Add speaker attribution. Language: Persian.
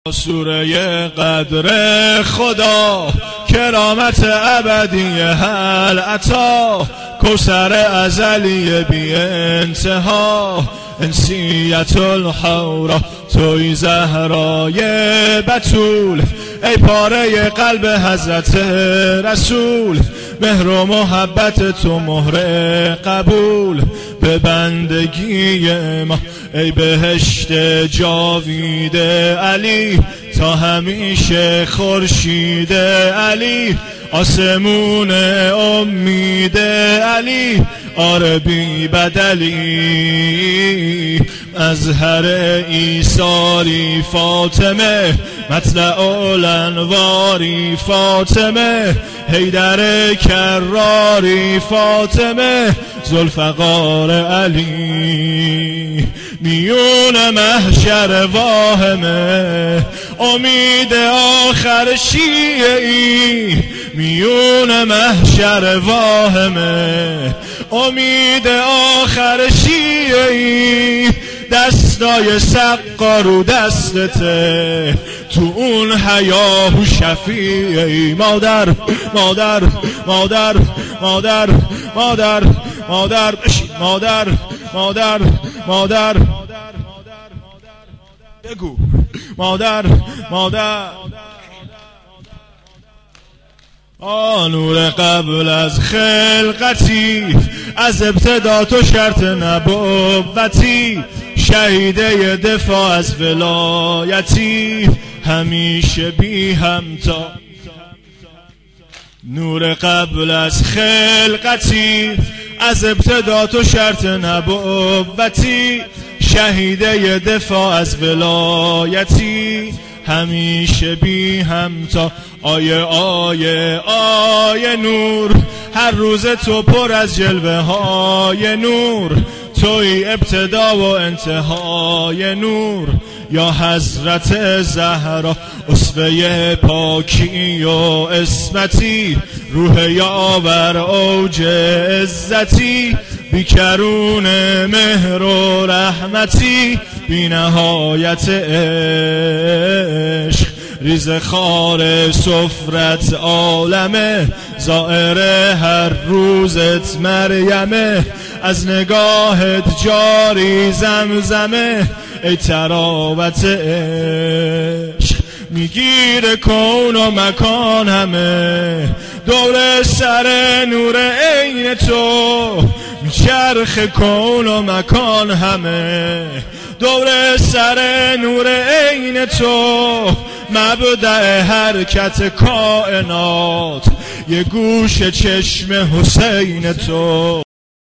Speaker 1: سوره قدر خدا کرامت ابدی هل عطا کوثر ازلی بی انتها انسیت الحورا توی زهرای بتول ای پاره قلب حضرت رسول مهر و محبت تو مهر قبول به بندگی ما ای بهشت جاوید علی تا همیشه خورشید علی آسمون امید علی آره بی بدلی مظهر ایثاری فاطمه مطلع الانواری فاطمه حیدر کراری فاطمه ذوالفقار علی میون محشر واهمه امید آخر شیعی میون محشر واهمه امید آخر شیعی دستای سقا رو دستته تو اون حیاهو شفیعی مادر مادر مادر مادر مادر مادر مادر مادر مادر بگو مادر مادر نور قبل از خلقتی از ابتدا تو شرط نبوتی شهیده دفاع از ولایتی همیشه بی همتا نور قبل از خلقتی از ابتدا تو شرط نبوتی شهیده دفاع از ولایتی همیشه بی همتا آیه آیه آیه نور هر روز تو پر از جلوه های نور توی ابتدا و انتهای نور یا حضرت زهرا اسوه پاکی و عصمتی روح یاور اوج عزتی بیکرون مهر و رحمتی بی نهایت عشق ریز خار سفرت عالمه زائر هر روزت مریمه از نگاهت جاری زمزمه ای تراوت عشق میگیره کون و مکان همه دور سر نور عین تو میچرخ کون و مکان همه دور سر نور عین تو مبدأ حرکت کائنات یه گوش چشم حسین تو